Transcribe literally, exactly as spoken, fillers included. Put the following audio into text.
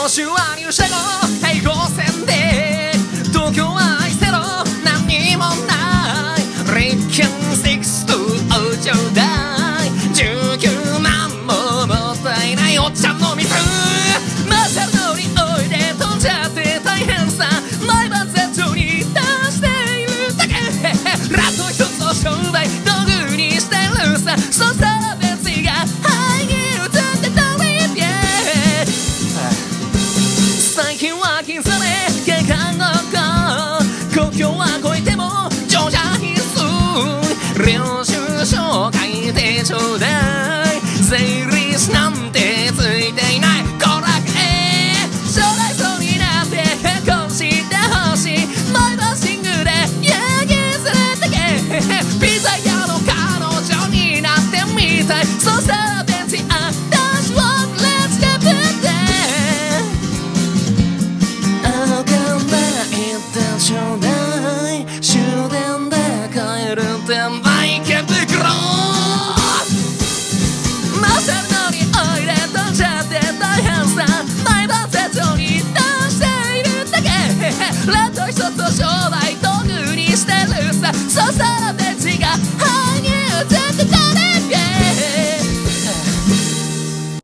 年は入社後平行線で東京は愛せろ何にもないレッキンシックスとおちょうだいじゅうきゅうまんももったいないおっちゃんの店